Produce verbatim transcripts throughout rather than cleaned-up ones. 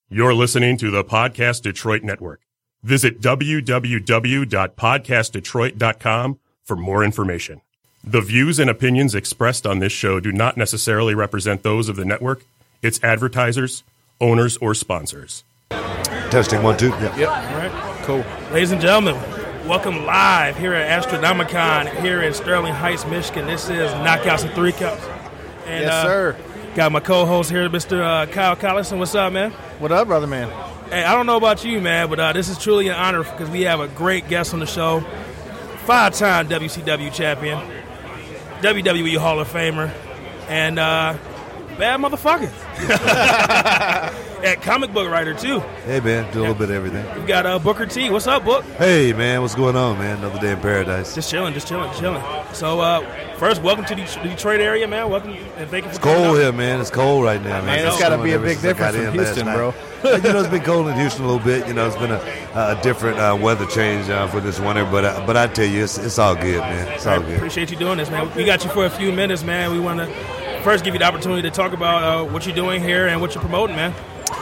You're listening to the Podcast Detroit Network. Visit w w w dot podcast detroit dot com for more information. The views and opinions expressed on this show do not necessarily represent those of the network, its advertisers, owners, or sponsors. Testing one, two. Yep. Yep. All right. Cool. Ladies and gentlemen, welcome live here at Astronomicon here in Sterling Heights, Michigan. This is Knockouts and Three Cups. And, yes, uh, sir. Got my co-host here, Mister Uh, Kyle Collison. What's up, man? What up, brother, man? Hey, I don't know about you, man, but uh, this is truly an honor because we have a great guest on the show. Five-time W C W champion, W W E Hall of Famer, and uh, bad motherfucker. And comic book writer, too. Hey, man, do a little bit of everything. We've got uh, Booker T. What's up, Book? Hey, man, what's going on, man? Another day in paradise. Just chilling, just chilling, chilling. So, uh, first, welcome to the Detroit area, man. Welcome, and thank you for It's coming cold out. here, man. It's cold right now, man. Man, it's got to be a big difference from Houston, bro. You know, it's been cold in Houston a little bit. You know, it's been a, a different uh, weather change uh, for this winter. But uh, but I tell you, it's, it's all good, man. It's all I good. appreciate you doing this, man. We got you for a few minutes, man. We want to first give you the opportunity to talk about uh, what you're doing here and what you're promoting, man.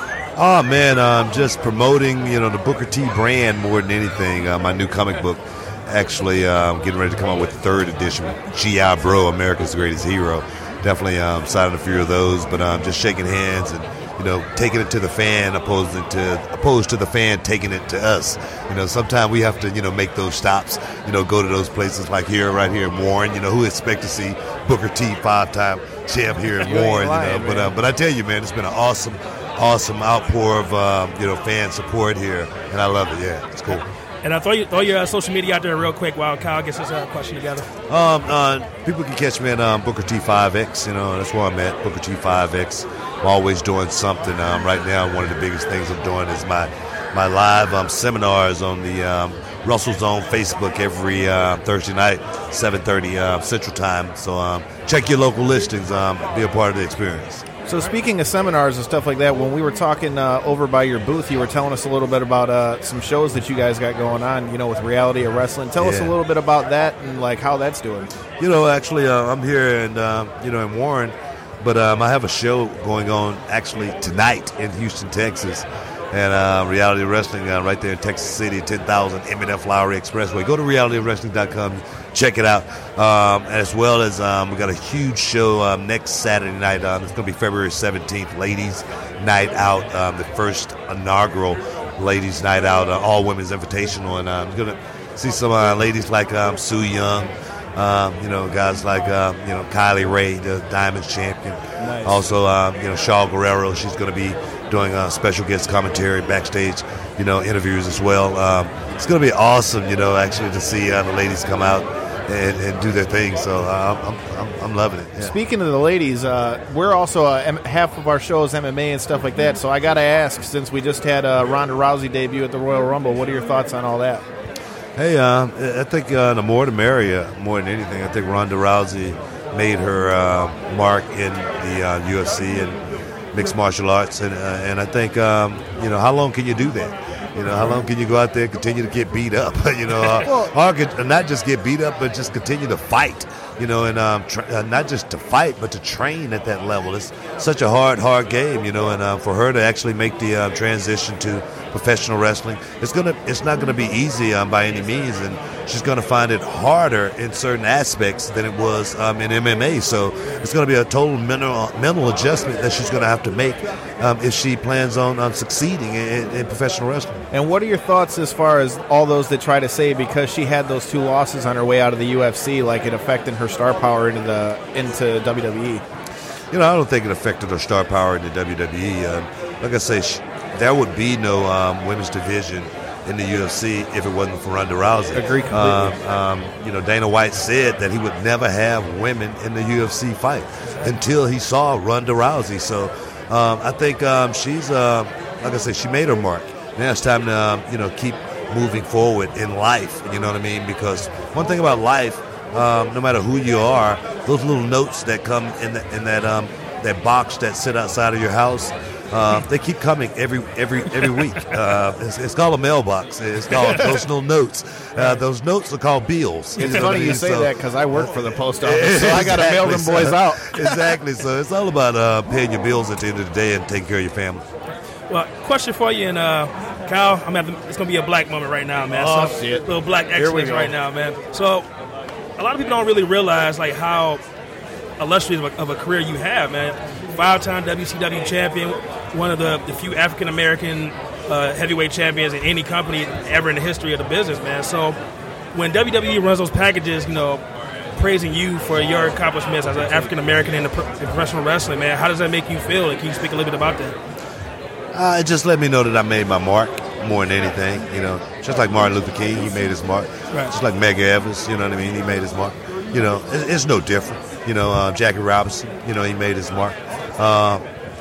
Oh, man, um, just promoting, you know, the Booker T brand more than anything. Uh, my new comic book, actually um, getting ready to come out with the third edition, G I. Bro, America's Greatest Hero. Definitely um, signing a few of those, but um, just shaking hands and, you know, taking it to the fan opposed to opposed to the fan taking it to us. You know, sometimes we have to, you know, make those stops, you know, go to those places like here, right here in Warren. You know, who expect to see Booker T, five-time champ here in Warren, lying, you know. But, man. uh, but I tell you, man, it's been an awesome, awesome outpour of, um, you know, fan support here, and I love it. Yeah, it's cool. And I'll throw, you, throw your uh, social media out there real quick while Kyle gets his uh, question together. Um, uh, people can catch me at um, Booker T five X. You know, that's where I'm at, Booker T five X. I'm always doing something. Um, right now, one of the biggest things I'm doing is my my live um, seminars on the um, Russell Zone Facebook every uh, Thursday night, seven thirty uh, Central Time. So um, check your local listings. Um, be a part of the experience. So speaking of seminars and stuff like that, when we were talking uh, over by your booth, you were telling us a little bit about uh, some shows that you guys got going on, you know, with Reality of Wrestling. Tell us a Yeah. little bit about that and, like, how that's doing. You know, actually, uh, I'm here in, um, you know, in Warren, but um, I have a show going on actually tonight in Houston, Texas, and uh, Reality of Wrestling uh, right there in Texas City, ten thousand M and F Lowry Expressway. Go to reality of wrestling dot com, check it out, um, as well as um, we got a huge show um, next Saturday night. Um, it's going to be February seventeenth, Ladies Night Out, um, the first inaugural Ladies Night Out, uh, all women's invitational, and I'm going to see some uh, ladies like um, Sue Young. Um, you know, guys like, um, you know, Kylie Ray, the Diamonds champion. Nice. Also, um, you know, Shaw Guerrero, she's going to be doing uh, special guest commentary, backstage, you know, interviews as well. Um, it's going to be awesome, you know, actually to see uh, the ladies come out and, and do their thing. So uh, I'm, I'm, I'm loving it. Yeah. Speaking of the ladies, uh, we're also, uh, M- half of our show is M M A and stuff like that, so I got to ask, since we just had uh, Ronda Rousey debut at the Royal Rumble, what are your thoughts on all that? Hey, um, I think uh, the more the merrier, more than anything. I think Ronda Rousey made her uh, mark in the uh, U F C and mixed martial arts, and uh, and I think um, you know, how long can you do that? You know, how long can you go out there and continue to get beat up? you know, uh, or could, not just get beat up, but just continue to fight. You know, and um, tra- uh, not just to fight, but to train at that level. It's such a hard, hard game. You know, and uh, for her to actually make the uh, transition to professional wrestling, it's gonna, it's not gonna be easy um, by any means, and she's gonna find it harder in certain aspects than it was um, in M M A. So it's gonna be a total mental mental adjustment that she's gonna have to make um, if she plans on um, succeeding in, in professional wrestling. And what are your thoughts as far as all those that try to say because she had those two losses on her way out of the U F C, like it affected her star power into the into W W E? You know, I don't think it affected her star power in the W W E. Um, like I say, she, there would be no um, women's division in the U F C if it wasn't for Ronda Rousey. Agree completely. Um, um, you know, Dana White said that he would never have women in the U F C fight until he saw Ronda Rousey. So um, I think um, she's, uh, like I say, she made her mark. Now it's time to, um, you know, keep moving forward in life. You know what I mean? Because one thing about life, um, no matter who you are, those little notes that come in, the, in that um, that box that sit outside of your house, uh, they keep coming every every every week. Uh, it's, it's called a mailbox. It's called those little notes. Uh, those notes are called bills. It's You know funny what I mean? you say So- that because I work for the post office, so I got to mail them Exactly. boys So- out. Exactly. So it's all about uh, paying your bills at the end of the day and taking care of your family. Well, question for you, and uh, Kyle, I'm gonna have to, it's going to be a black moment right now, man. Oh, so, shit. Little black Here we excellence go. right now, man. So a lot of people don't really realize, like, how illustrious of a, of a career you have, man. Five-time W C W champion, one of the, the few African-American uh, heavyweight champions in any company ever in the history of the business, man. So when W W E runs those packages, you know, praising you for your accomplishments as an African-American in, the pro- in professional wrestling, man, how does that make you feel? And can you speak a little bit about that? Uh, it just let me know that I made my mark more than anything. You know, just like Martin Luther King, he made his mark. Right. Just like Medgar Evers, you know what I mean? He made his mark. You know, it, it's no different. You know, uh, Jackie Robinson, you know, he made his mark. Uh,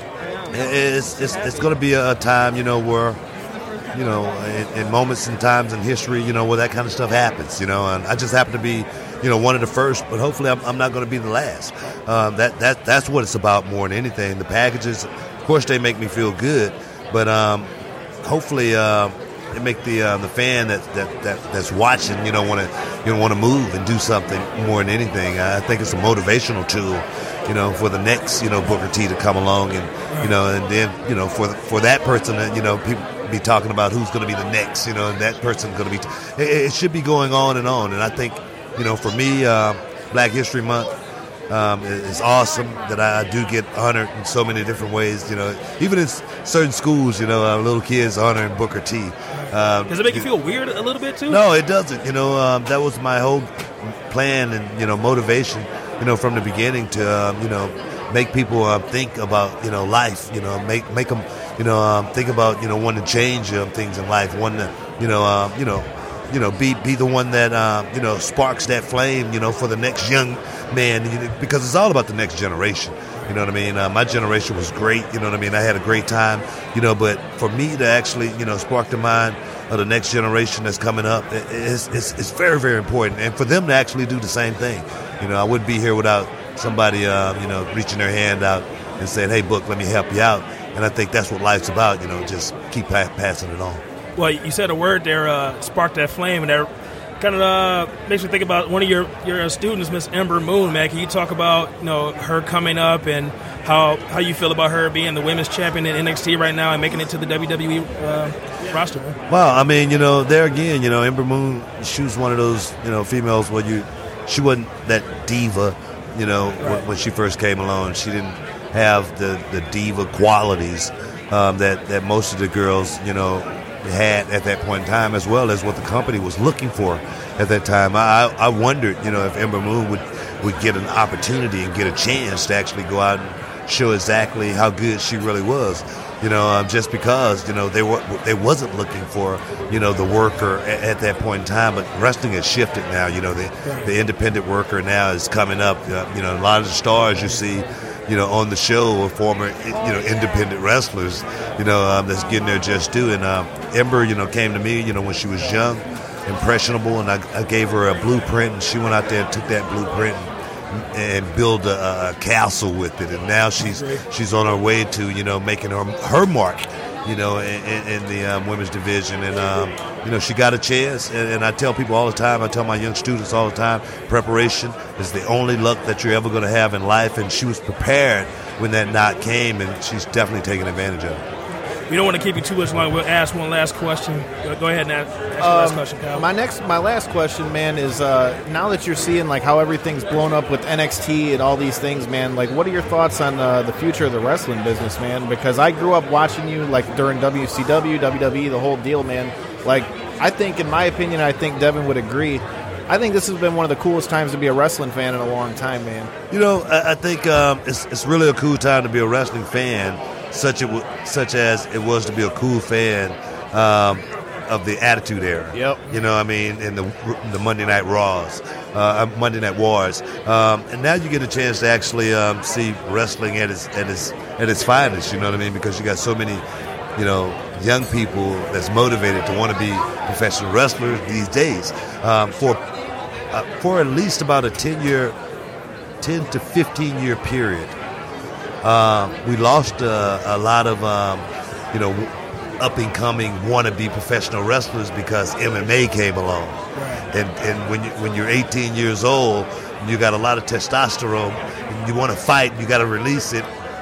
it, it's it's, it's going to be a time, you know, where, you know, in, in moments and times in history, you know, where that kind of stuff happens. You know, and I just happen to be, you know, one of the first, but hopefully I'm, I'm not going to be the last. Um, that that that's what it's about more than anything. The packages, of course, they make me feel good, but um, hopefully uh, they make the uh, the fan that, that, that that's watching, you know, want to you know want to move and do something more than anything. I think it's a motivational tool, you know, for the next, you know, Booker T to come along, and you know, and then you know for for that person, you know, people be talking about who's going to be the next, you know, and that person's going to be. It, it should be going on and on, and I think, you know, for me, uh, Black History Month um, is awesome that I do get honored in so many different ways. You know, even in certain schools, you know, uh, little kids honoring Booker T. Um, Does it make you feel weird a little bit too? No, it doesn't. You know, um, that was my whole plan and, you know, motivation, you know, from the beginning to, um, you know, make people uh, think about, you know, life, you know, make make them, you know, um, think about, you know, wanting to change um, things in life, one to, you know, um, you know, you know, be be the one that, um, you know, sparks that flame, you know, for the next young man, you know, because it's all about the next generation. You know what I mean? Uh, my generation was great. You know what I mean? I had a great time, you know, but for me to actually, you know, spark the mind of the next generation that's coming up, it, it's, it's, it's very, very important. And for them to actually do the same thing. You know, I wouldn't be here without somebody, uh, you know, reaching their hand out and saying, hey, Book, let me help you out. And I think that's what life's about, you know, just keep pa- passing it on. Well, you said a word there, uh, spark that flame, and that kind of uh, makes me think about one of your, your students, Miss Ember Moon, man. Can you talk about, you know, her coming up and how how you feel about her being the women's champion in N X T right now and making it to the W W E uh, roster, man? Well, I mean, you know, there again, you know, Ember Moon, she was one of those, you know, females where you, she wasn't that diva, you know, Right. when, when she first came along. She didn't have the, the diva qualities um, that, that most of the girls, you know, had at that point in time, as well as what the company was looking for at that time. I, I wondered, you know, if Ember Moon would, would get an opportunity and get a chance to actually go out and show exactly how good she really was. You know, um, just because, you know, they were they wasn't looking for, you know, the worker at, at that point in time. But wrestling has shifted now. You know, the the independent worker now is coming up. Uh, you know, a lot of the stars you see, you know, on the show are former, you know, independent wrestlers, you know, um, that's getting their just due. And um, Ember, you know, came to me, you know, when she was young, impressionable, and I, I gave her a blueprint, and she went out there and took that blueprint and, and built a, a castle with it. And now she's she's on her way to, you know, making her her mark, you know, in, in, in the um, women's division. And, um, you know, she got a chance. And, and I tell people all the time, I tell my young students all the time, preparation is the only luck that you're ever going to have in life. And she was prepared when that knock came, and she's definitely taking advantage of it. We don't want to keep you too much long. We'll ask one last question. Go, go ahead and ask, ask your last question, Kyle. My next, my last question, man, is uh, now that you're seeing like how everything's blown up with N X T and all these things, man. Like, what are your thoughts on uh, the future of the wrestling business, man? Because I grew up watching you like during W C W, W W E, the whole deal, man. Like, I think, in my opinion, I think Devin would agree. I think this has been one of the coolest times to be a wrestling fan in a long time, man. You know, I, I think um, it's it's really a cool time to be a wrestling fan. Such it, such as it was to be a cool fan um, of the Attitude Era. Yep. You know what I mean? And the the Monday Night Raws, uh, Monday Night Wars. Um, and now you get a chance to actually um, see wrestling at its at its at its finest. You know what I mean? Because you got so many, you know, young people that's motivated to want to be professional wrestlers these days. Um, for uh, for at least about a ten year, ten to fifteen year period. Uh, we lost uh, a lot of, um, you know, up-and-coming wannabe professional wrestlers because M M A came along. Right. And and when you when you're eighteen years old, you got a lot of testosterone, and you want to fight, you got to release it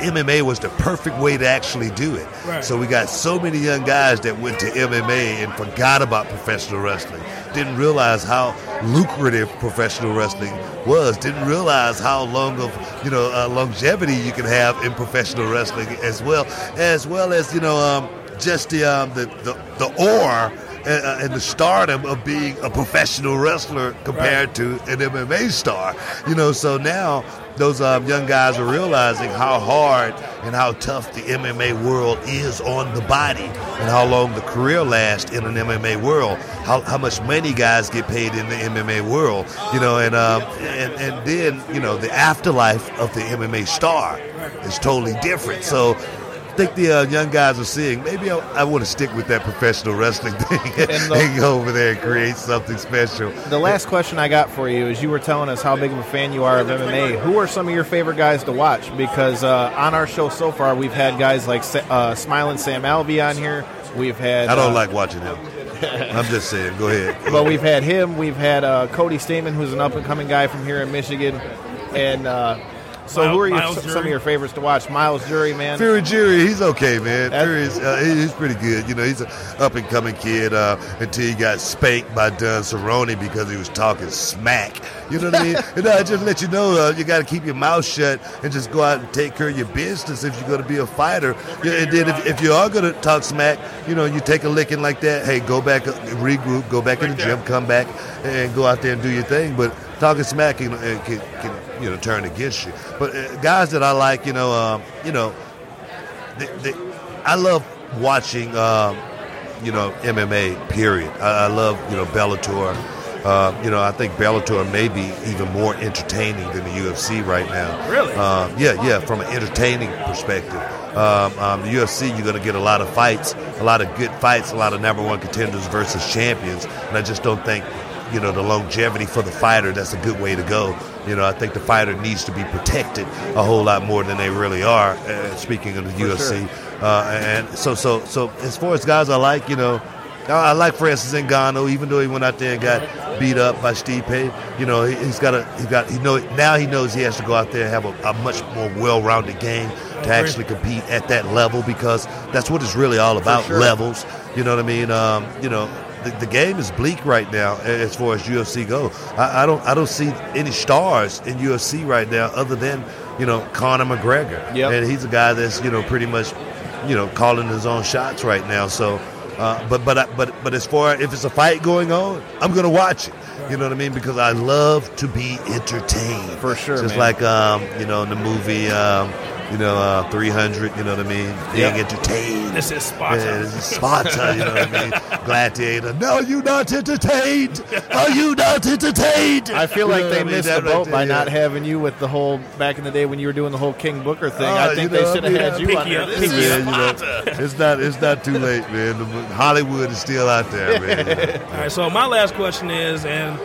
M M A was the perfect way to actually do it. Right. So we got so many young guys that went to M M A and forgot about professional wrestling. Didn't realize how lucrative professional wrestling was. Didn't realize how long of, you know, uh, longevity you can have in professional wrestling as well, as well as, you know, um, just the, um, the, the, the aura uh, and the stardom of being a professional wrestler compared right. to an M M A star. You know, so now those um, young guys are realizing how hard and how tough the M M A world is on the body and how long the career lasts in an M M A world, how, how much money guys get paid in the M M A world, you know, and, um, and, and then, you know, the afterlife of the M M A star is totally different. So I think the uh, young guys are seeing, maybe I, I want to stick with that professional wrestling thing and, the, and go over there and create something special. The last question I got for you is, you were telling us how big of a fan you are of M M A. Who are some of your favorite guys to watch? Because uh, on our show so far, we've had guys like uh, Smiling Sam Alvey on here. We've had. I don't uh, like watching him. I'm just saying. Go ahead. But we've had him. We've had uh, Cody Stamann, who's an up-and-coming guy from here in Michigan. And uh, so Miles, who are your, Miles some Jury. of your favorites to watch? Miles Jury, man. Fury Jury, he's okay, man. That's, Fury's uh, he's pretty good. You know, he's an up-and-coming kid uh, until he got spanked by Don Cerrone because he was talking smack. You know what I mean? And I just let you know, uh, you got to keep your mouth shut and just go out and take care of your business if you're going to be a fighter. Yeah, and then if, if you are going to talk smack, you know, you take a licking like that, hey, go back, uh, regroup, go back in the gym, come back, and go out there and do your thing. But talking smack can, can, can you know, turn against you. But uh, guys that I like, you know, um, you know, they, they, I love watching, um, you know, M M A, period. I, I love, you know, Bellator. Uh, you know, I think Bellator may be even more entertaining than the U F C right now. Really? Um, yeah, yeah, from an entertaining perspective. Um, um, the U F C, you're going to get a lot of fights, a lot of good fights, a lot of number one contenders versus champions. And I just don't think, you know, the longevity for the fighter, that's a good way to go. You know, I think the fighter needs to be protected a whole lot more than they really are, uh, speaking of the For U F C. sure. Uh, and so, so, so as far as guys I like, you know, I like Francis Ngannou, even though he went out there and got beat up by Stipe. You know, he, he's got a, he got, he know now he knows he has to go out there and have a, a much more well-rounded game to actually compete at that level, because that's what it's really all about, sure. levels. You know what I mean? Um, you know, the, the game is bleak right now as far as U F C go. I, I don't, I don't see any stars in U F C right now other than, you know, Conor McGregor, yep. and he's a guy that's, you know, pretty much, you know, calling his own shots right now. So. Uh, but but but but as far if it's a fight going on, I'm gonna watch it. You know what I mean? Because I love to be entertained. For sure, Just man. like um, you know, in the movie, um, you know, uh, three hundred. You know what I mean? Being Yep. entertained. This is Sparta. Yeah, this is Sparta. You know what I mean? Gladiator. No, you not entertained. Are you not entertained? I feel You like know they what I mean? missed That the right boat there, by yeah. not having you with the whole, back in the day when you were doing the whole King Booker thing. Oh, I think you know, they should have I mean, had you on Pinky there. up, This pinky is- up. Yeah, you know, Sparta. it's not it's not too late, man. The- Hollywood is still out there, man. Yeah. All right, so my last question is, and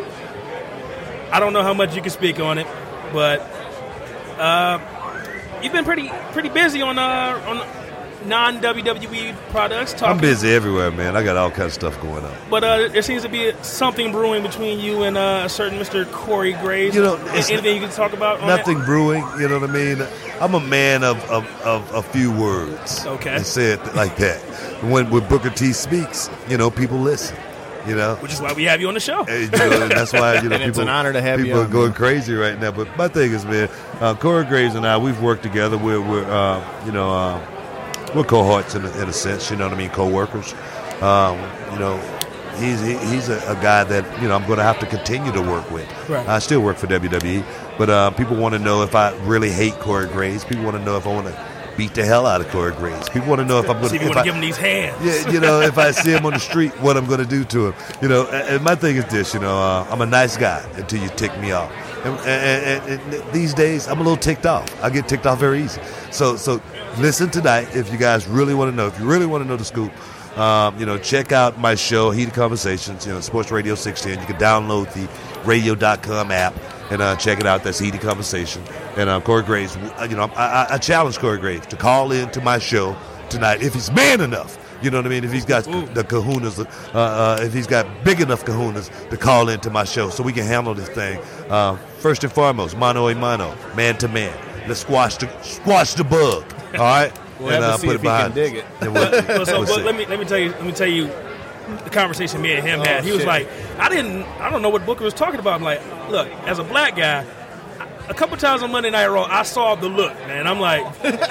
I don't know how much you can speak on it, but uh, you've been pretty pretty busy on uh, on non-W W E products. Talking, I'm busy everywhere, man. I got all kinds of stuff going on. But uh, there seems to be something brewing between you and uh, a certain Mister Corey Graves. You know, A- it's anything you can talk about on Nothing brewing, you know what I mean? I'm a man of, of, of a few words. Okay. And say it like that. When, when Booker T speaks, you know, people listen. You know, that? Which is why we have you on the show. And, you know, and that's why you know And it's people, an honor to have you people on, are going man. crazy right now. But my thing is, man, uh, Corey Graves and I, we've worked together. We're, we're uh, you know, uh, we're cohorts in a, in a sense. You know what I mean? Co-workers. Um, you know, he's he, he's a, a guy that you know I'm going to have to continue to work with. Right. I still work for W W E, but uh, people want to know if I really hate Corey Graves. People want to know if I want to beat the hell out of Corey Graves. People want to know if I'm going See if to you want to give him these hands. yeah, you know, if I see him on the street, what I'm going to do to him. You know, and, and my thing is this, you know, uh, I'm a nice guy until you tick me off. And, and, and, and these days, I'm a little ticked off. I get ticked off very easy. So so listen tonight if you guys really want to know. If you really want to know the scoop, um, you know, check out my show, Heated Conversations, you know, Sports Radio six ten. You can download the radio dot com app and uh, check it out. That's Heated Conversation. And uh, Corey Graves, you know, I, I, I challenge Corey Graves to call in to my show tonight if he's man enough. You know what I mean? If he's got Ooh. the kahunas, uh, uh, if he's got big enough kahunas to call into my show so we can handle this thing. Uh, first and foremost, mano a mano, man to man. let's squash the squash the bug. All right, we'll and have to uh, see put if it behind. He can dig it. And we'll, well, so, we'll well, let me let me tell you let me tell you the conversation me and him oh, had. He shit. was like, I didn't I don't know what Booker was talking about. I'm like, look, as a black guy, a couple times on Monday Night Raw, I saw the look, man. I'm like.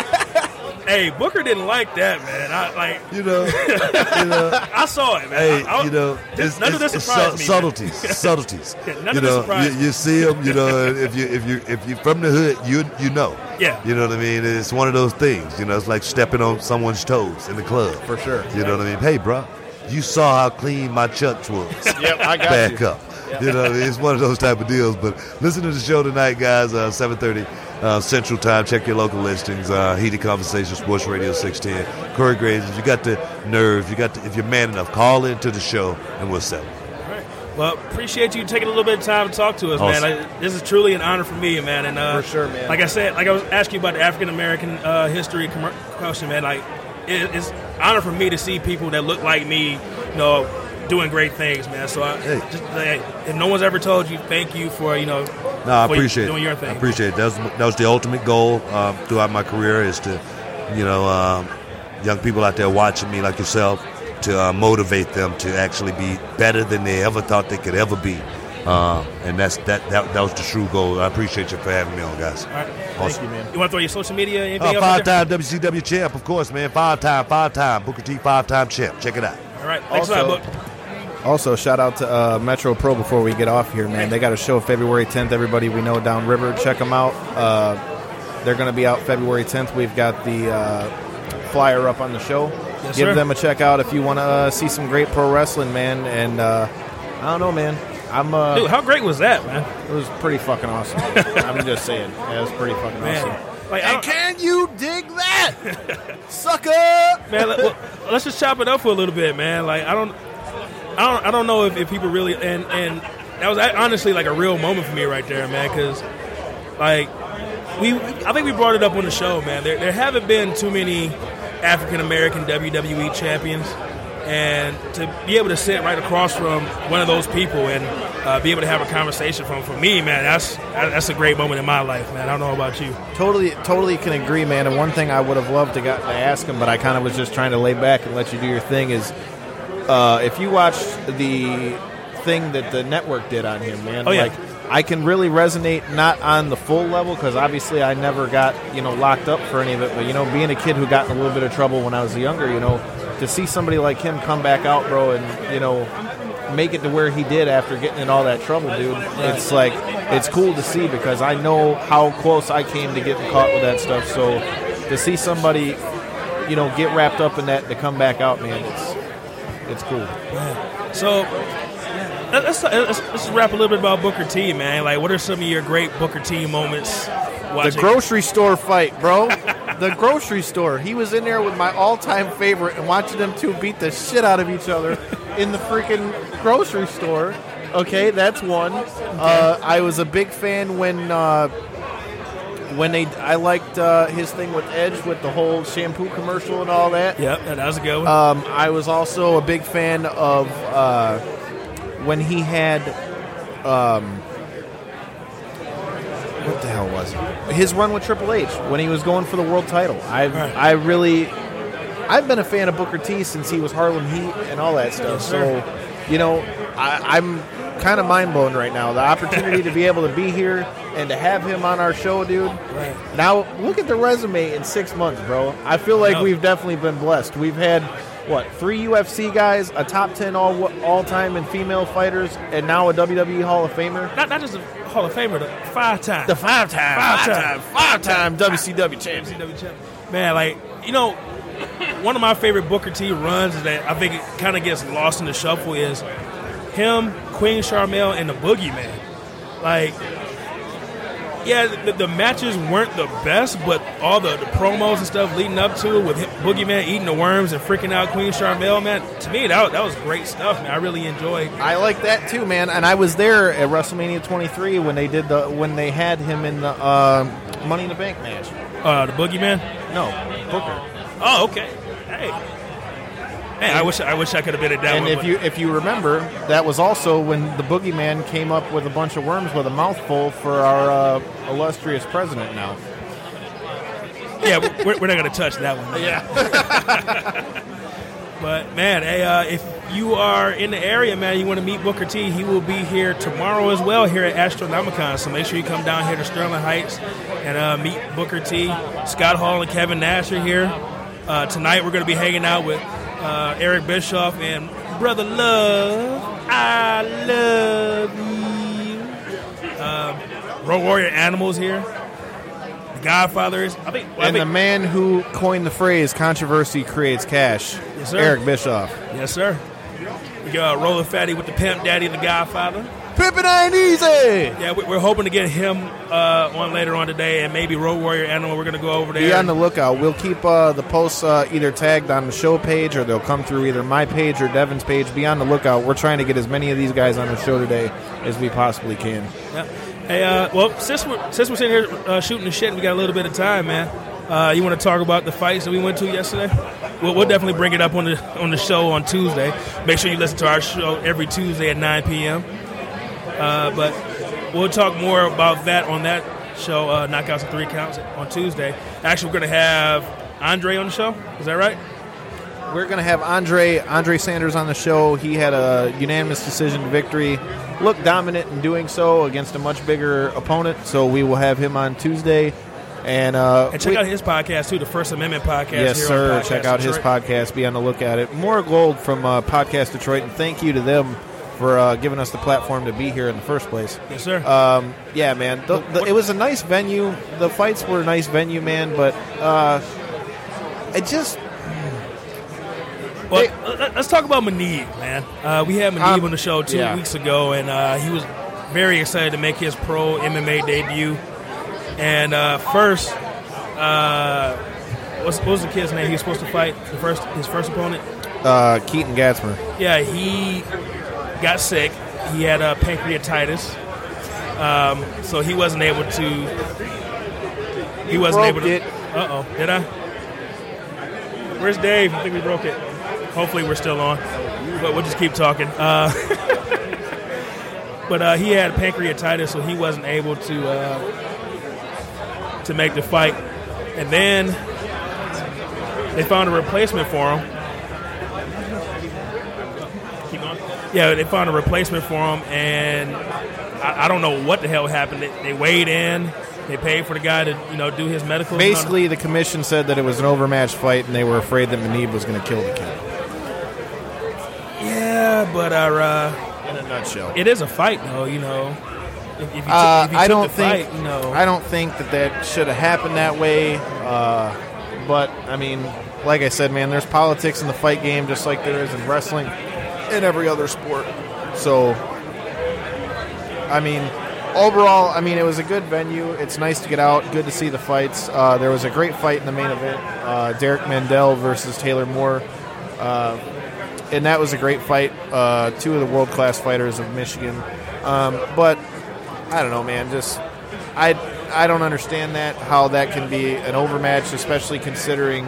Hey, Booker didn't like that, man. I like you know, you know. I saw it, man. Hey, I, I, you know, this, it's, none it's, of this it's surprised su- me. subtleties, subtleties. Yeah, none you of this know, surprised you, me. you see them, you know. If you if you if you're from the hood, you you know. Yeah. You know what I mean? It's one of those things. You know, it's like stepping on someone's toes in the club. For sure. You know what I mean? Hey, bro, you saw how clean my chucks was. Yep, I got Back you. up. You know, it's one of those type of deals. But listen to the show tonight, guys. Uh, seven thirty uh, Central Time. Check your local listings. Uh, Heated Conversation, Sports Radio six ten. Corey Graves, if you got the nerve, you got the, if you're man enough, call into the show and we'll settle. All right. Well, appreciate you taking a little bit of time to talk to us, Awesome. man. I, this is truly an honor for me, man. And uh, For sure, man. Like I said, like I was asking you about the African American uh, history com- question, man. Like it, it's an honor for me to see people that look like me, you know, doing great things, man. So I, Hey. just, like, if no one's ever told you, thank you for you know, No, I for appreciate doing it. your thing. I appreciate it. That was, that was the ultimate goal um, throughout my career is to, you know, um, young people out there watching me like yourself, to uh, motivate them to actually be better than they ever thought they could ever be. Uh, and that's that, that that was the true goal. I appreciate you for having me on, guys. All right. Awesome. Thank you, man. You want to throw your social media? Anything Uh, else out there? five-time W C W champ, of course, man. Five-time, five-time. Booker T, five-time champ. Check it out. All right. Thanks Also- a lot, Book. Also, shout out to uh, Metro Pro before we get off here, man. They got a show February tenth. Everybody we know downriver, check them out. Uh, they're going to be out February tenth. We've got the uh, flyer up on the show. Yes, Give sir. them a check out if you want to uh, see some great pro wrestling, man. And uh, I don't know, man. I'm. Uh, Dude, how great was that, man? it was pretty fucking awesome. I'm just saying, yeah, it was pretty fucking Man. awesome. Like, I And don't- can you dig that, sucker? man, let, well, let's just chop it up for a little bit, man. Like I don't, I don't, I don't know if, if people really and and that was honestly like a real moment for me right there, man. Because like we, I think we brought it up on the show, man. There there haven't been too many African American W W E champions, and to be able to sit right across from one of those people and uh, be able to have a conversation from for me, man, that's that's a great moment in my life, man. I don't know about you. Totally, totally can agree, man. And one thing I would have loved to got to ask him, but I kind of was just trying to lay back and let you do your thing. Is uh, if you watched the thing that the network did on him, man, Oh, yeah. like I can really resonate not on the full level because obviously I never got you know locked up for any of it, but you know being a kid who got in a little bit of trouble when I was younger, you know, to see somebody like him come back out, bro, and you know make it to where he did after getting in all that trouble, dude. It's like it's cool to see because I know how close I came to getting caught with that stuff. So to see somebody, you know, get wrapped up in that to come back out, man, it's it's cool. So let's, let's, let's wrap a little bit about Booker T, man. Like, what are some of your great Booker T moments? The Watching? grocery store fight, bro. The grocery store. He was in there with my all-time favorite and watching them two beat the shit out of each other in the freaking grocery store. Okay, that's one. Uh, I was a big fan when uh, when they. I liked uh, his thing with Edge with the whole shampoo commercial and all that. Yep, that was a good one. Um, I was also a big fan of uh, when he had. Um, what the hell was it? His run with Triple H when he was going for the world title. I Right. I really, I've been a fan of Booker T since he was Harlem Heat and all that stuff. Yes, sir. So, you know, I, I'm kind of mind blown right now. The opportunity to be able to be here and to have him on our show, dude. Right. Now look at the resume in six months, bro. I feel like No. we've definitely been blessed. We've had. What, three U F C guys, a top ten all all time in female fighters, and now a W W E Hall of Famer? Not not just a Hall of Famer, the five time. The five time, Five five time. time, five time W C W champion. W C W champ. Man, like, you know, one of my favorite Booker T runs is that I think it kind of gets lost in the shuffle is him, Queen Charmel, and the Boogeyman. Like, yeah, the, the matches weren't the best, but all the, the promos and stuff leading up to it with him, Boogeyman eating the worms and freaking out Queen Charmel, man, to me, that, that was great stuff, man. I really enjoyed I like that too, man. And I was there at WrestleMania twenty-three when they did the when they had him in the uh, Money in the Bank match. uh, the Boogeyman. No, Booker. Oh, okay. Hey. Man, I wish I wish I could have been at that And one. if but- you if you remember, that was also when the Boogeyman came up with a bunch of worms with a mouthful for our uh, illustrious president now. Yeah, we're, we're not going to touch that one. Yeah. But, man, hey, uh, if you are in the area, man, you want to meet Booker T, he will be here tomorrow as well here at Astronomicon. So make sure you come down here to Sterling Heights and uh, meet Booker T. Scott Hall and Kevin Nash are here. Uh, tonight we're going to be hanging out with uh, Eric Bischoff and Brother Love. I love you. Uh, Road Warrior Animals here. The Godfather is. I think, well, and I the think, man who coined the phrase "controversy creates cash," Yes, sir. Eric Bischoff. Yes, sir. We got Roller Fatty with the Pimp Daddy, the Godfather. Pimpin' ain't easy. Yeah, we- we're hoping to get him uh, on later on today, and maybe Road Warrior Animal. We're going to go over there. Be on the lookout. We'll keep uh, the posts uh, either tagged on the show page, or they'll come through either my page or Devin's page. Be on the lookout. We're trying to get as many of these guys on the show today as we possibly can. Yeah. Hey, uh, well, since we're since we're sitting here uh, shooting the shit, and we got a little bit of time, man. Uh, you want to talk about the fights that we went to yesterday? We'll, we'll definitely bring it up on the on the show on Tuesday. Make sure you listen to our show every Tuesday at nine p.m. Uh, but we'll talk more about that on that show, uh, Knockouts and Three Counts, on Tuesday. Actually, we're going to have Andre on the show. Is that right? We're going to have Andre Andre Sanders on the show. He had a unanimous decision victory. Looked dominant in doing so against a much bigger opponent. So we will have him on Tuesday. And, uh, And check we, out his podcast, too, the First Amendment podcast. Yes, here sir. on Podcast Check out his Detroit. podcast. Be on the look at it. More Gold from uh, Podcast Detroit. And thank you to them for uh, giving us the platform to be here in the first place. Yes, sir. Um, yeah, man. The, the, it was a nice venue. The fights were a nice venue, man. But uh, it just... Well, Hey. let- let's talk about Manib, man. Uh, we had Manib Um, on the show two yeah. weeks ago, and uh, he was very excited to make his pro M M A debut. And uh, first, uh, what's, what was the kid's name he was supposed to fight? The first, his first opponent? Uh, Keaton Gatzmer. Yeah, he got sick. He had uh, pancreatitis, um, so he wasn't able to. He wasn't broke able to. it. Uh oh, did I? Where's Dave? I think we broke it. Hopefully, we're still on, but we'll just keep talking. Uh, but uh, he had pancreatitis, so he wasn't able to uh, to make the fight. And then they found a replacement for him. Keep going. Yeah, they found a replacement for him, and I, I don't know what the hell happened. They, they weighed in. They paid for the guy to, you know, do his medical. Basically, the commission said that it was an overmatched fight, and they were afraid that Manib was going to kill the kid. Yeah, but our, uh, In a nutshell. it is a fight, though. You know, if, if you, took- Uh, if you I took don't the think fight, you know, I don't think that that should have happened that way. Uh, but I mean, like I said, man, there's politics in the fight game, just like there is in wrestling and every other sport. So, I mean, overall, I mean, it was a good venue. It's nice to get out. Good to see the fights. Uh, there was a great fight in the main event: uh, Derek Mandel versus Taylor Moore. Uh, and that was a great fight. Uh, two of the world-class fighters of Michigan. Um, but I don't know, man. Just I I don't understand that, how that can be an overmatch, especially considering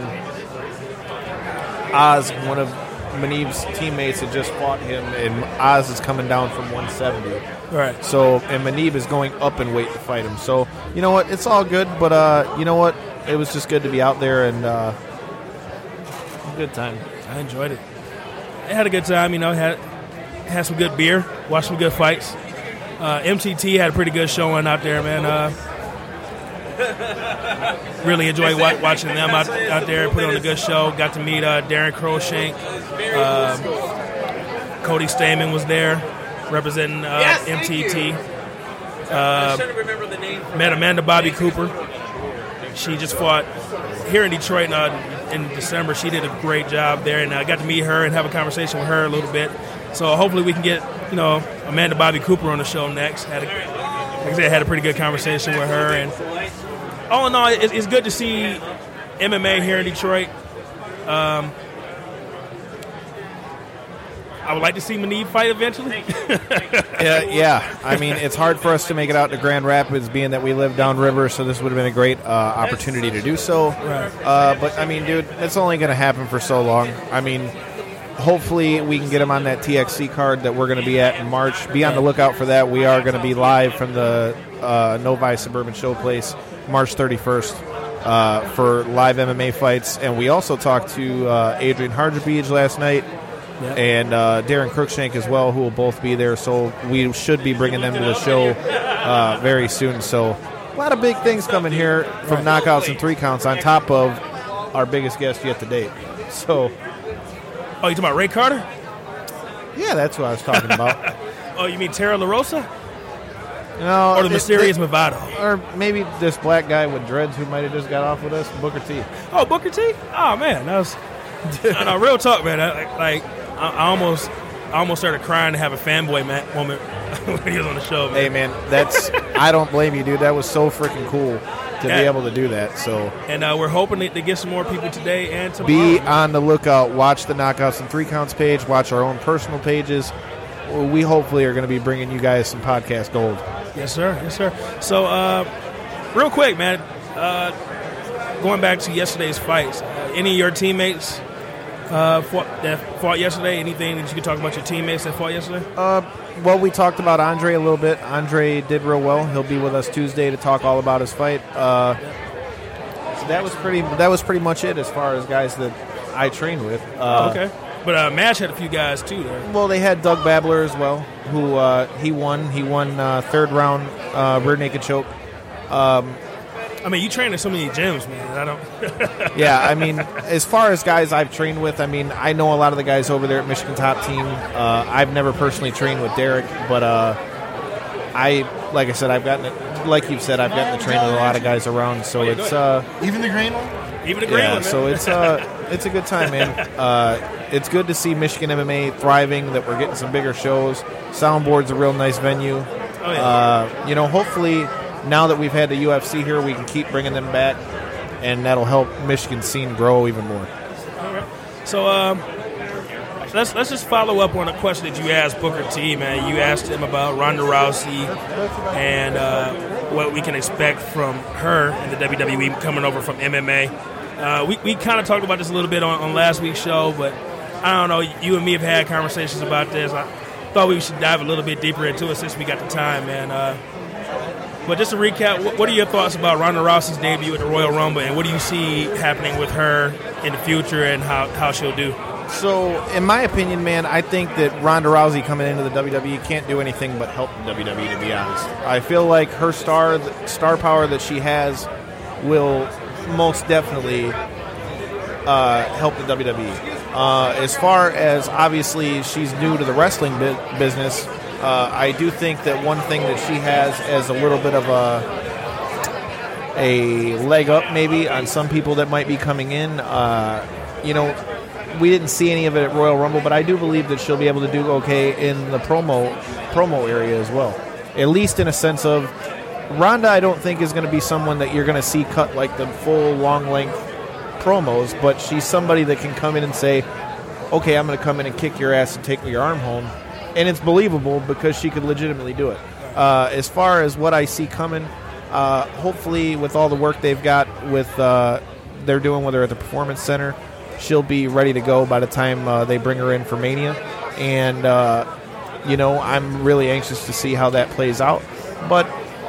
Oz, one of Manib's teammates, had just fought him, and Oz is coming down from one seventy. right. So, and Manib is going up in weight to fight him. So, you know what? It's all good, but uh, you know what? It was just good to be out there, and uh, good time. I enjoyed it. I had a good time, you know, had had some good beer, watched some good fights. Uh, M T T had a pretty good showing out there, man. Uh, really enjoyed wa- watching them out, out there, put on a good show. Got to meet uh, Darren Crowshank. Um, Cody Stamen was there representing uh, M T T. Uh, met Amanda Bobby Cooper. She just fought here in Detroit uh, in December. She did a great job there, and I got to meet her and have a conversation with her a little bit. So hopefully we can get, you know, Amanda Bobby Cooper on the show next. Had a, like I said, had a pretty good conversation with her, and all in all, it's, it's good to see M M A here in Detroit. Um, I would like to see Manib fight eventually. Yeah, yeah. I mean, it's hard for us to make it out to Grand Rapids, being that we live downriver, so this would have been a great uh, opportunity to do so. Right. Uh, but, I mean, dude, it's only going to happen for so long. I mean, hopefully we can get him on that T X C card that we're going to be at in March. Be on the lookout for that. We are going to be live from the uh, Novi Suburban Showplace March thirty-first. uh, for live M M A fights. And we also talked to uh, Adrian Harjabij last night. Yep. And uh, Darren Cruikshank as well, who will both be there. So we should be bringing them to the show uh, very soon. So a lot of big things coming here from knockouts and three counts on top of our biggest guest yet to date. So, oh, you talking about Ray Carter? Yeah, that's what I was talking about. Oh, you mean Tara LaRosa? No, or the mysterious it, it, Movado? Or maybe this black guy with dreads who might have just got off with us, Booker T. Oh, Booker T? Oh, man, that was no, no, real talk, man. I, like, I, I almost, I almost started crying to have a fanboy man, moment when he was on the show. Man. Hey, man, that's I don't blame you, dude. That was so freaking cool to yeah. be able to do that. So, and uh, we're hoping to, to get some more people today and tomorrow. Be on the lookout. Watch the Knockouts and Three Counts page. Watch our own personal pages. We hopefully are going to be bringing you guys some podcast gold. Yes, sir. Yes, sir. So, uh, real quick, man, uh, going back to yesterday's fights, uh, any of your teammates uh, fought, that fought yesterday? Anything that you could talk about your teammates that fought yesterday? Uh, well, we talked about Andre a little bit. Andre did real well. He'll be with us Tuesday to talk all about his fight. Uh, so that was pretty. That was pretty much it as far as guys that I trained with. Uh, okay. But uh, Match had a few guys, too, there. Well, they had Doug Babler as well, who uh, he won. He won uh, third round uh, rear naked choke. Um, I mean, you train in so many gyms, man. I don't... yeah, I mean, as far as guys I've trained with, I mean, I know a lot of the guys over there at Michigan Top Team. Uh, I've never personally trained with Derek, but uh, I, like I said, I've gotten, like you've said, I've gotten to train with a lot of guys around, so it's... Uh, Even the green one? Even the green yeah, one, man. so it's, uh, it's a good time, man. Uh, it's good to see Michigan M M A thriving, that we're getting some bigger shows. Soundboard's a real nice venue. Oh, yeah. Uh, you know, hopefully, now that we've had the U F C here, we can keep bringing them back, and that'll help Michigan's scene grow even more. All right. So, um, let's let's just follow up on a question that you asked Booker T, man. You asked him about Ronda Rousey and uh, what we can expect from her in the W W E coming over from M M A. Uh, we we kind of talked about this a little bit on, on last week's show, but I don't know. You and me have had conversations about this. I thought we should dive a little bit deeper into it since we got the time, man. Uh, but just to recap, what, what are your thoughts about Ronda Rousey's debut at the Royal Rumble, and what do you see happening with her in the future and how, how she'll do? So, in my opinion, man, I think that Ronda Rousey coming into the W W E can't do anything but help the W W E, to be honest. I feel like her star star power that she has will most definitely uh, help the W W E. Uh, as far as, obviously, she's new to the wrestling bi- business, uh, I do think that one thing that she has as a little bit of a, a leg up, maybe, on some people that might be coming in, uh, you know, we didn't see any of it at Royal Rumble, but I do believe that she'll be able to do okay in the promo promo area as well. At least in a sense of, Ronda I don't think is going to be someone that you're going to see cut like the full long-length promos, but she's somebody that can come in and say, okay, I'm going to come in and kick your ass and take your arm home. And it's believable because she could legitimately do it. Uh, as far as what I see coming, uh, hopefully with all the work they've got with uh, they're doing with her at the Performance Center, she'll be ready to go by the time uh, they bring her in for Mania. And, uh, you know, I'm really anxious to see how that plays out. But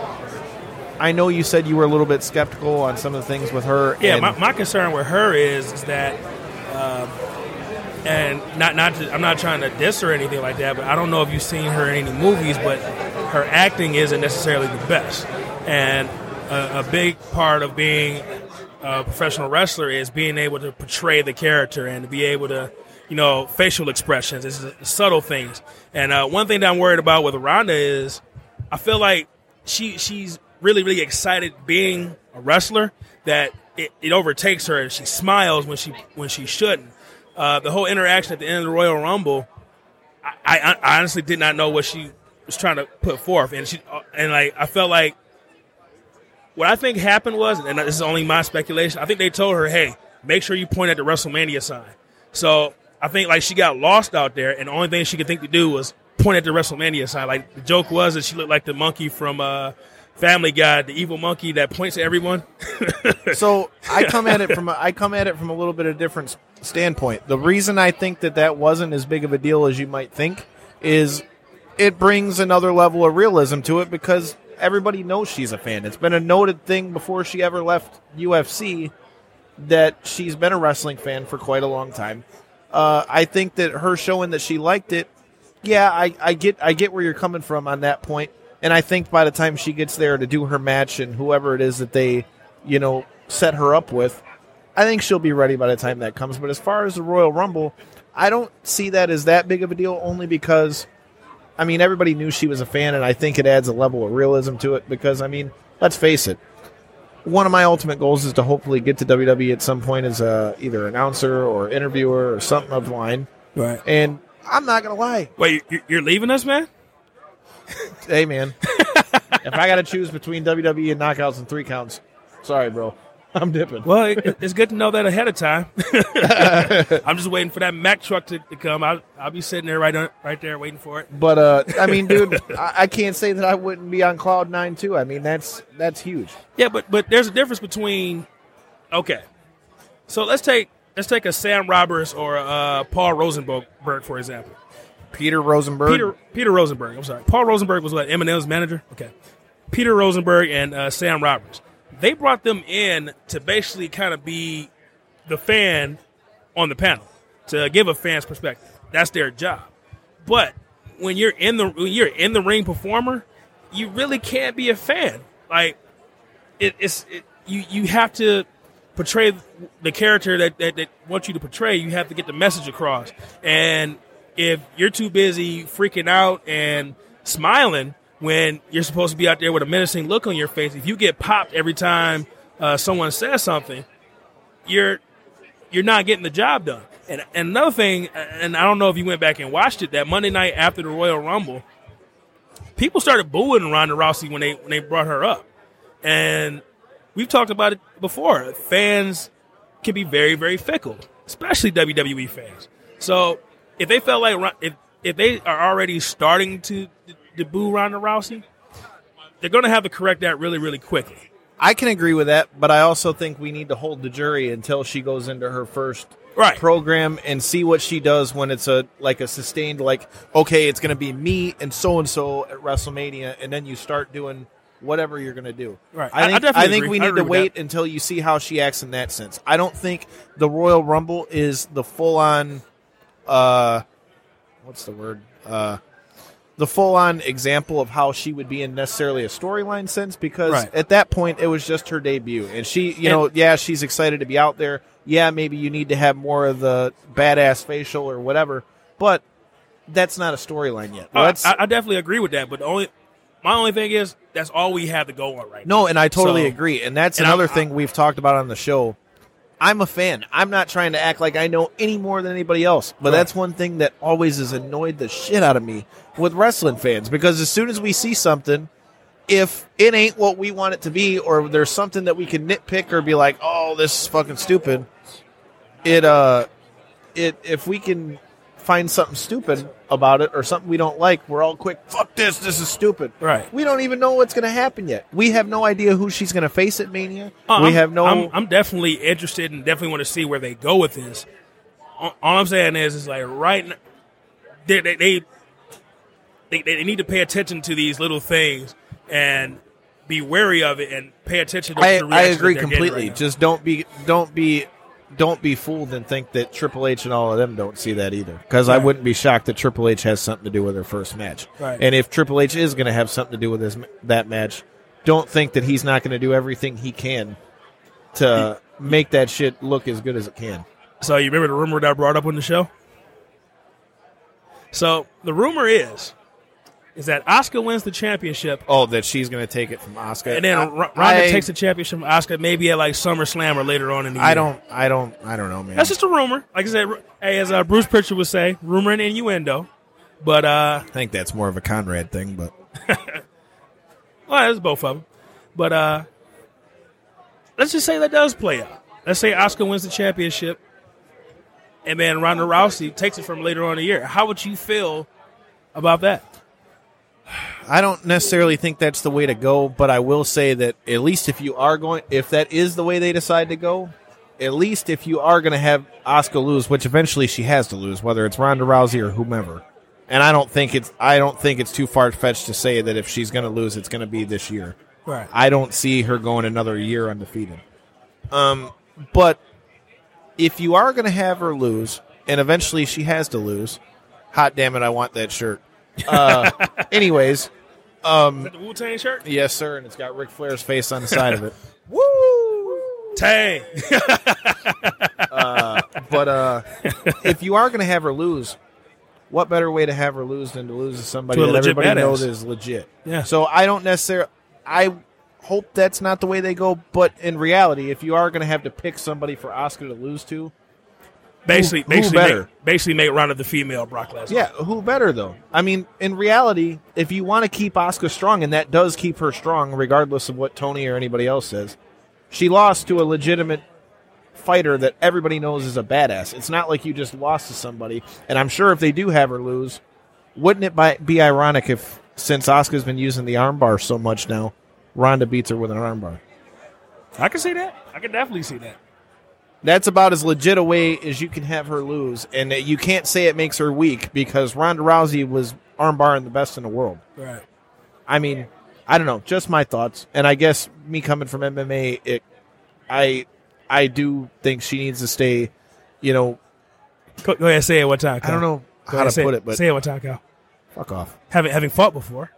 I know you said you were a little bit skeptical on some of the things with her. Yeah, and my, my concern with her is, is that, uh, and not not to, I'm not trying to diss her or anything like that, but I don't know if you've seen her in any movies, but her acting isn't necessarily the best. And a, a big part of being a professional wrestler is being able to portray the character and to be able to, you know, facial expressions, it's the subtle things. And uh, one thing that I'm worried about with Ronda is I feel like she she's really, really excited being a wrestler that it, it overtakes her and she smiles when she when she shouldn't. Uh, the whole interaction at the end of the Royal Rumble, I, I, I honestly did not know what she was trying to put forth, and she and like I felt like what I think happened was, and this is only my speculation, I think they told her, hey, make sure you point at the WrestleMania sign. So I think like she got lost out there, and the only thing she could think to do was point at the WrestleMania sign. Like the joke was that she looked like the monkey from uh, Family Guy, the evil monkey that points at everyone. So I come at it from a, I come at it from a little bit of different standpoint. The reason I think that that wasn't as big of a deal as you might think is it brings another level of realism to it, because everybody knows she's a fan. It's been a noted thing before she ever left U F C that she's been a wrestling fan for quite a long time. Uh, I think that her showing that she liked it, yeah, I, I get I get where you're coming from on that point. And I think by the time she gets there to do her match and whoever it is that they, you know, set her up with, I think she'll be ready by the time that comes. But as far as the Royal Rumble, I don't see that as that big of a deal, only because, I mean, everybody knew she was a fan, and I think it adds a level of realism to it because, I mean, let's face it, one of my ultimate goals is to hopefully get to W W E at some point as a, either announcer or interviewer or something of the line. Right. And I'm not going to lie. Wait, you're leaving us, man? Hey, man. If I got to choose between W W E and knockouts and three counts, sorry, bro. I'm dipping. Well, it, it's good to know that ahead of time. I'm just waiting for that Mack truck to, to come. I'll, I'll be sitting there right on, right there waiting for it. But, uh, I mean, dude, I, I can't say that I wouldn't be on cloud nine, too. I mean, that's that's huge. Yeah, but but there's a difference between, okay. So let's take let's take a Sam Roberts or uh, Paul Rosenberg, for example. Peter Rosenberg? Peter Peter Rosenberg, I'm sorry. Paul Rosenberg was what, Eminem's manager? Okay. Peter Rosenberg and uh, Sam Roberts. They brought them in to basically kind of be the fan on the panel, to give a fan's perspective. That's their job. But when you're in the when you're in the ring performer, you really can't be a fan. Like it, it's it, you you have to portray the character that, that that wants you to portray. You have to get the message across. And if you're too busy freaking out and smiling when you're supposed to be out there with a menacing look on your face, if you get popped every time uh, someone says something, you're you're not getting the job done. And, and another thing, and I don't know if you went back and watched it, that Monday night after the Royal Rumble, people started booing Ronda Rousey when they when they brought her up. And we've talked about it before. Fans can be very, very fickle, especially W W E fans. So if they felt like if if they are already starting to to boo Ronda Rousey, they're going to have to correct that really, really quickly. I can agree with that, but I also think we need to hold the jury until she goes into her first right. program and see what she does when it's a like a sustained, like, okay, it's going to be me and so-and-so at WrestleMania, and then you start doing whatever you're going to do. Right. I think, I, I, I think agree. we I need to wait that. until you see how she acts in that sense. I don't think the Royal Rumble is the full-on, uh, what's the word? Uh, the full-on example of how she would be in necessarily a storyline sense, because right. at that point it was just her debut. And she, you and, know, yeah, she's excited to be out there. Yeah, maybe you need to have more of the badass facial or whatever, but that's not a storyline yet. Uh, I, I definitely agree with that, but the only my only thing is that's all we have to go on right now. No, and I totally so, agree. And that's and another I, thing I, we've talked about on the show. I'm a fan. I'm not trying to act like I know any more than anybody else. But right. that's one thing that always has annoyed the shit out of me with wrestling fans. Because as soon as we see something, if it ain't what we want it to be, or there's something that we can nitpick or be like, oh, this is fucking stupid, it uh, it if we can find something stupid about it or something we don't like, we're all quick, fuck this, this is stupid. Right. We don't even know what's going to happen yet. We have no idea who she's going to face at Mania. Uh, we I'm, have no... I'm, I'm definitely interested and definitely want to see where they go with this. All, all I'm saying is, is like right now, they they, they they they need to pay attention to these little things and be wary of it and pay attention to I, the I agree completely. Right Just don't be don't be... Don't be fooled and think that Triple H and all of them don't see that either. Because right. I wouldn't be shocked that Triple H has something to do with her first match. Right. And if Triple H is going to have something to do with his, that match, don't think that he's not going to do everything he can to make that shit look as good as it can. So you remember the rumor that I brought up on the show? So the rumor is is that Asuka wins the championship. Oh, that she's going to take it from Asuka. And then I, Ronda I, takes the championship from Asuka maybe at like SummerSlam or later on in the year. I don't, I don't, I don't know, man. That's just a rumor. Like I said, hey, as uh, Bruce Pritchard would say, rumor and innuendo. But uh, I think that's more of a Conrad thing, but well, it's both of them. But uh, let's just say that does play out. Let's say Asuka wins the championship, and then Ronda Rousey takes it from later on in the year. How would you feel about that? I don't necessarily think that's the way to go, but I will say that at least if you are going, if that is the way they decide to go, at least if you are going to have Asuka lose, which eventually she has to lose, whether it's Ronda Rousey or whomever, And I don't think it's I don't think it's too far fetched to say that if she's going to lose, it's going to be this year. Right. I don't see her going another year undefeated. Um, but if you are going to have her lose, and eventually she has to lose, hot damn it, I want that shirt. Uh, anyways, um, Is that the Wu-Tang shirt? yes, sir, and it's got Ric Flair's face on the side of it. Woo! Tang. uh, but uh, if you are going to have her lose, what better way to have her lose than to lose to somebody To a that legit everybody badass. knows is legit? Yeah. So I don't necessarily. I hope that's not the way they go. But in reality, if you are going to have to pick somebody for Asuka to lose to, Basically, Who- who basically, better? make, basically make Ronda the female Brock Lesnar. yeah, who better though? I mean, in reality, if you want to keep Asuka strong, and that does keep her strong, regardless of what Tony or anybody else says, she lost to a legitimate fighter that everybody knows is a badass. It's not like you just lost to somebody. And I'm sure if they do have her lose, wouldn't it bi- be ironic if, since Asuka's been using the armbar so much now, Ronda beats her with an armbar? I can see that. I can definitely see that. That's about as legit a way as you can have her lose. And you can't say it makes her weak because Ronda Rousey was armbarring the best in the world. Right. I mean, I don't know, just my thoughts. And I guess me coming from M M A, it, I I do think she needs to stay, you know, Go, go ahead and say it one time, Kyle. I don't know Go how ahead, to say put it, but say it one time, Kyle. fuck off. Having having fought before.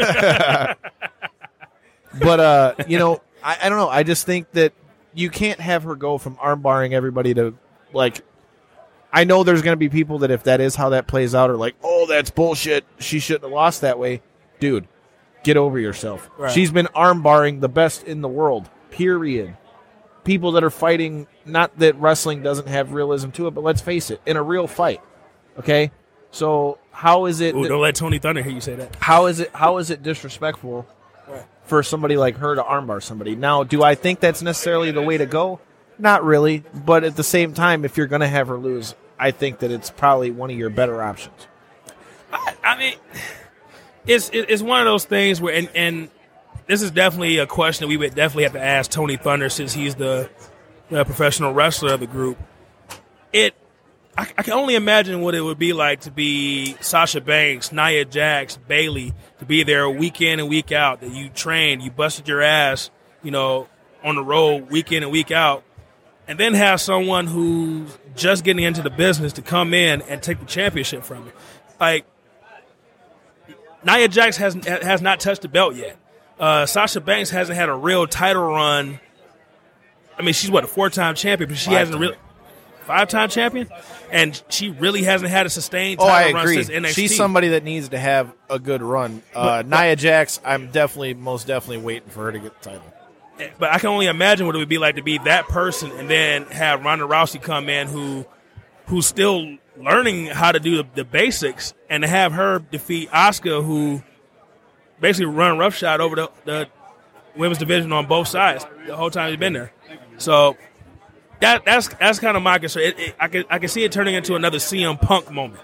But, uh, you know, I, I don't know. I just think that you can't have her go from armbarring everybody to, like, I know there's going to be people that if that is how that plays out are like, oh, that's bullshit. She shouldn't have lost that way. Dude, get over yourself. Right. She's been armbarring the best in the world, period. People that are fighting, not that wrestling doesn't have realism to it, but let's face it, in a real fight, okay? So how is it Ooh, that- don't let Tony Thunder hear you say that. how is it how is it disrespectful for somebody like her to armbar somebody? Now, do I think that's necessarily the way to go? Not really, but at the same time, if you're going to have her lose, I think that it's probably one of your better options. I, I mean, it's it- it's one of those things where, and, and this is definitely a question that we would definitely have to ask Tony Thunder since he's the, the professional wrestler of the group. It, I, I can only imagine what it would be like to be Sasha Banks, Nia Jax, Bayley, to be there week in and week out, that you trained, you busted your ass, you know, on the road week in and week out, and then have someone who's just getting into the business to come in and take the championship from you. Like, Nia Jax has has not touched the belt yet. Uh, Sasha Banks hasn't had a real title run. I mean, she's what, a four-time champion, but she Five hasn't time. really five-time champion, and she really hasn't had a sustained Oh, title I run agree. since N X T. She's somebody that needs to have a good run. Uh, Nia Jax, I'm definitely, most definitely waiting for her to get the title. But I can only imagine what it would be like to be that person and then have Ronda Rousey come in who who's still learning how to do the, the basics, and to have her defeat Asuka, who basically run roughshod over the, the women's division on both sides the whole time he's been there. So that that's that's kind of my concern. It, it, I can I can see it turning into another C M Punk moment.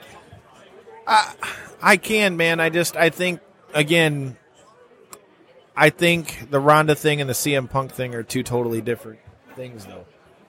I can, man. I just, I think, again, I think the Ronda thing and the C M Punk thing are two totally different things, though.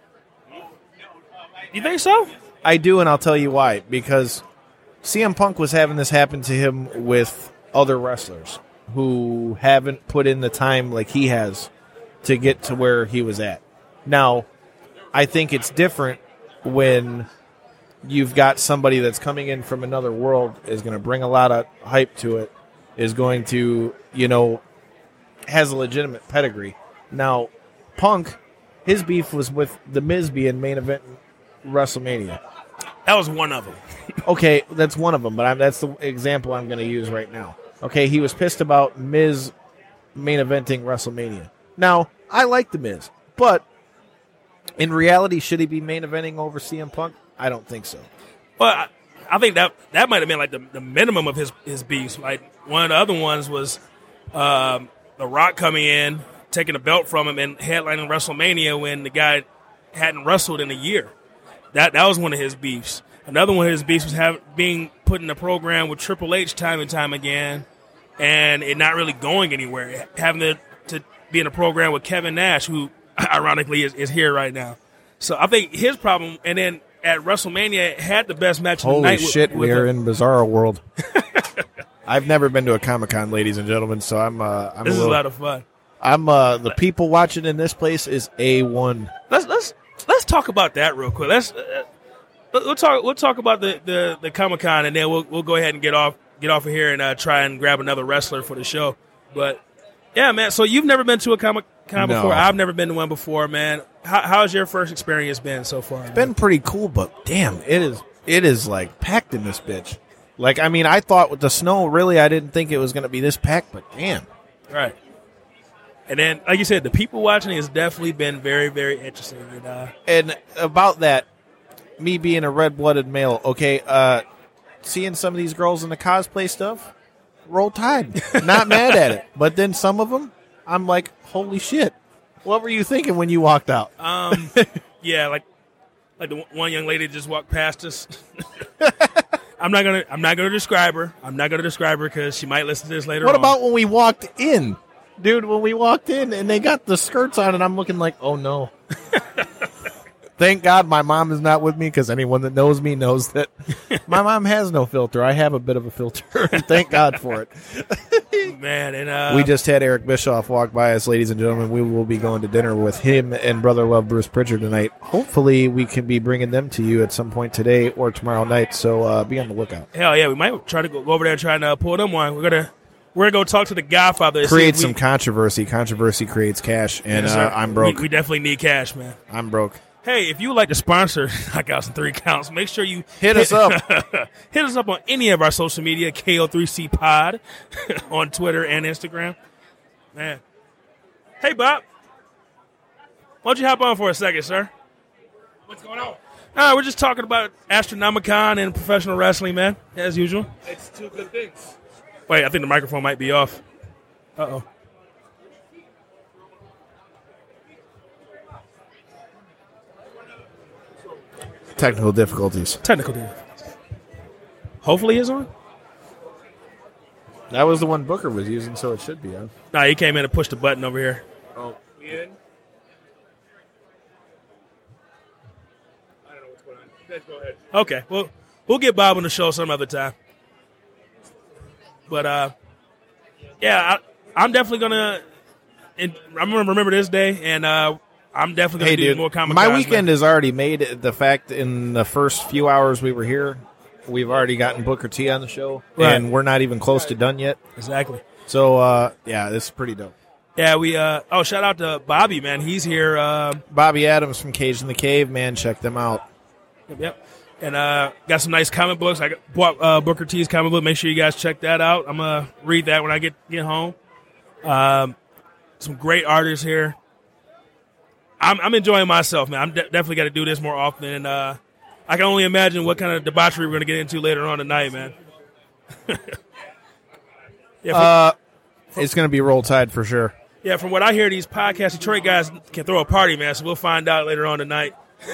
You think so? I do, and I'll tell you why. Because C M Punk was having this happen to him with other wrestlers who haven't put in the time like he has to get to where he was at. Now, I think it's different when you've got somebody that's coming in from another world, is going to bring a lot of hype to it, is going to, you know, has a legitimate pedigree. Now, Punk, his beef was with The Miz being main event in WrestleMania. That was one of them. Okay, that's one of them, but I'm, that's the example I'm going to use right now. Okay, he was pissed about Miz main eventing WrestleMania. Now, I like The Miz, but in reality, should he be main eventing over C M Punk? I don't think so. Well, I, I think that that might have been like the, the minimum of his his beefs. Like one of the other ones was um, The Rock coming in, taking the belt from him, and headlining WrestleMania when the guy hadn't wrestled in a year. That that was one of his beefs. Another one of his beefs was have, being put in a program with Triple H time and time again, and it not really going anywhere. Having to, to be in a program with Kevin Nash, who ironically is, is here right now. So I think his problem, and then at WrestleMania had the best match of the Holy night. shit, with, with we are a, in Bizarro world. I've never been to a Comic-Con, ladies and gentlemen, so I'm uh, I'm This a is little, a lot of fun. I'm uh, the people watching in this place is A one. Let's let's let's talk about that real quick. Let's uh, we'll talk we'll talk about the, the, the Comic Con, and then we'll we'll go ahead and get off get off of here and uh, try and grab another wrestler for the show. But yeah, man. So you've never been to a Comic Con No. before? I've never been to one before, man. How, how's your first experience been so far? It's been pretty cool, but damn, it is it is like packed in this bitch. Like, I mean, I thought with the snow, really, I didn't think it was going to be this packed, but damn. Right. And then, like you said, the people watching has definitely been very, very interesting. And, uh, And about that, me being a red-blooded male, okay, uh, seeing some of these girls in the cosplay stuff, roll tide. Not mad at it. But then some of them, I'm like, holy shit. What were you thinking when you walked out? um, yeah, like like the one young lady just walked past us. I'm not gonna I'm not gonna describe her. I'm not gonna describe her because she might listen to this later What on. about when we walked in? Dude, when we walked in and they got the skirts on and I'm looking like, oh no. Thank God my mom is not with me because anyone that knows me knows that my mom has no filter. I have a bit of a filter, and thank God for it. Man, and uh, We just had Eric Bischoff walk by us, ladies and gentlemen. We will be going to dinner with him and Brother Love Bruce Pritchard tonight. Hopefully, we can be bringing them to you at some point today or tomorrow night, so uh, be on the lookout. hell yeah, we might try to go over there and try and uh, pull them one. We're gonna we're gonna go talk to the Godfather. and see Create if we- some controversy. Controversy creates cash, and Yes, uh, sir. I'm broke. We, we definitely need cash, man. I'm broke. Hey, if you would like to sponsor Knockouts and Three Counts, make sure you Hit us up. hit us up on any of our social media, K O three C Pod, on Twitter and Instagram. Man. Hey, Bob. Why don't you hop on for a second, sir? What's going on? Uh, we're just talking about Astronomicon and professional wrestling, man, as usual. It's two good things. Wait, I think the microphone might be off. Uh-oh. Technical difficulties. Technical difficulties. Hopefully it's on. That was the one Booker was using, so it should be on. Nah, he came in and pushed the button over here. Oh, we in? I don't know what's going on. Let's go ahead. Okay, well, we'll get Bob on the show some other time. But, uh, yeah, I, I'm definitely going to I'm gonna remember this day, and uh, I'm definitely going Hey, to do dude, more Comic my weekend is already made. The fact in the first few hours we were here, we've already gotten Booker T on the show, Right. and we're not even close to done yet. Exactly. So, uh, yeah, this is pretty dope. Yeah, we, uh, oh, shout out to Bobby, man. He's here. Uh, Bobby Adams from Cage in the Cave, man, check them out. Yep, yep. And uh, got some nice comic books. I got- bought uh, Booker T's comic book. Make sure you guys check that out. I'm going to read that when I get, get home. Um, some great artists here. I'm, I'm enjoying myself, man. I'm de- definitely got to do this more often. And uh, I can only imagine what kind of debauchery we're going to get into later on tonight, man. yeah, from, Uh, it's going to be Roll Tide for sure. yeah, from what I hear, these podcast Detroit guys can throw a party, man. So we'll find out later on tonight.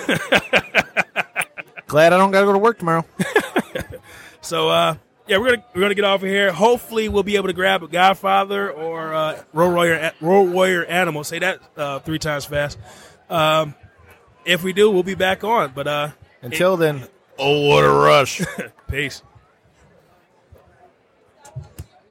Glad I don't got to go to work tomorrow. So, uh, yeah, we're gonna we're gonna get off of here. Hopefully, we'll be able to grab a Godfather or uh, Road Warrior Road Warrior Animal. Say that uh, three times fast. Um, if we do, we'll be back on. But uh, Until then, oh, what a rush. peace.